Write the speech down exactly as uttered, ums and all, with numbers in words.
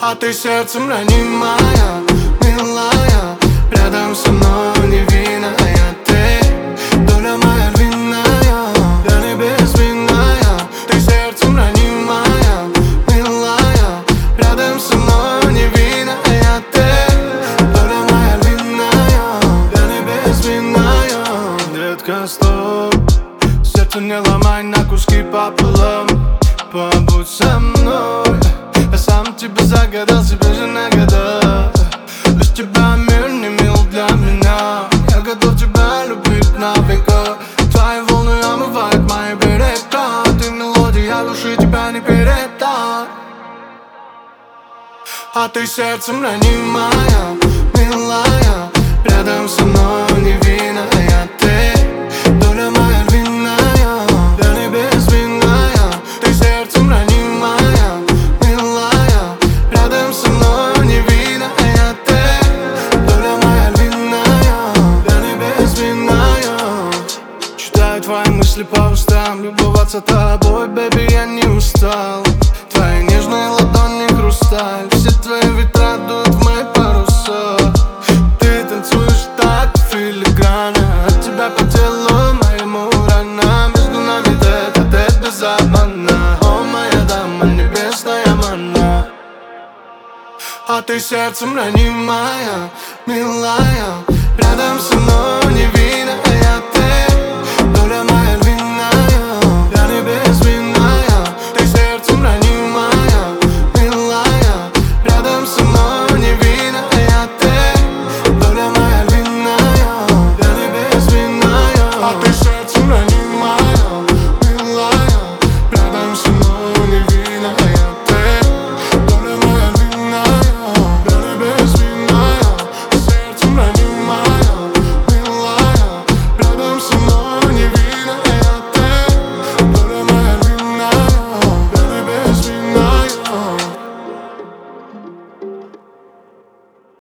А ты сердцем ранимая, милая, рядом со мной невинная ты, доля моя львиная, я не безвинная. Ты сердцем ранимая, милая, рядом со мной невинная ты, доля моя львиная, я не безвинная. Детка, стоп, сердце не ломай на куски пополам, побудь со мной. Я сам тебя загадал, себе же нагадал. Без тебя мир не мил для меня. Я готов тебя любить навека. Твои волны омывают мои берега. Ты мелодия души, тебя не передать. А ты сердцем ранимая, милая, рядом со мной невинная ты, доля моя львиная, я не безвинная. Ты сердцем ранимая, милая, рядом со мной невинная ты, доля моя львиная, я не безвинная. Читаю твои мысли по устам, любоваться тобой, бэби, я не устал. Твои нежные ладони хрусталь, все твои ветра дуют в мои паруса. Ты танцуешь так филигранно, от тебя по телу моему рана. Между нами тет-а-тет без обмана. О, моя дама, небесная манна. А ты сердцем ранимая, милая, рядом со мной